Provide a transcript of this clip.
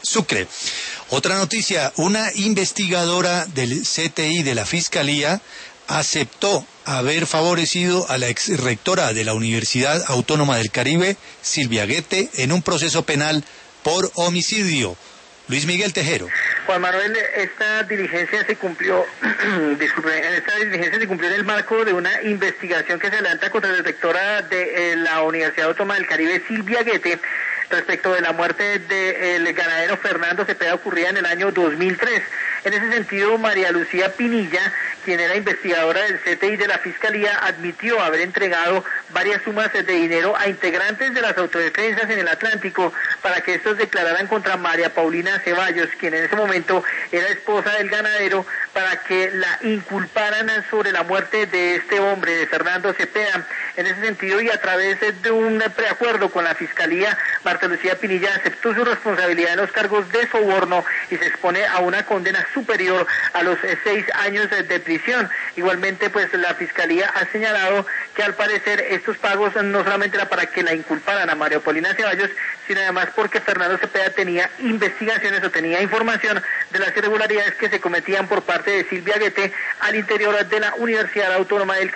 Sucre. Otra noticia, una investigadora del CTI de la Fiscalía aceptó haber favorecido a la exrectora de la Universidad Autónoma del Caribe, Silvia Guete, en un proceso penal por homicidio. Luis Miguel Tejero. Juan Manuel, esta diligencia se cumplió, en el marco de una investigación que se adelanta contra la rectora de la Universidad Autónoma del Caribe, Silvia Guete, respecto de la muerte del ganadero Fernando Cepeda ocurrida en el año 2003. En ese sentido, María Lucía Pinilla, quien era investigadora del CTI de la Fiscalía, admitió haber entregado varias sumas de dinero a integrantes de las autodefensas en el Atlántico para que estos declararan contra María Paulina Ceballos, quien en ese momento era esposa del ganadero, para que la inculparan sobre la muerte de este hombre, de Fernando Cepeda. En ese sentido, y a través de un preacuerdo con la Fiscalía, Marta Lucía Pinilla aceptó su responsabilidad en los cargos de soborno y se expone a una condena superior a los 6 años de prisión. Igualmente, pues la Fiscalía ha señalado que al parecer estos pagos no solamente era para que la inculparan a María Paulina Ceballos, sino además porque Fernando Cepeda tenía investigaciones o tenía información de las irregularidades que se cometían por parte de Silvia Guete al interior de la Universidad Autónoma del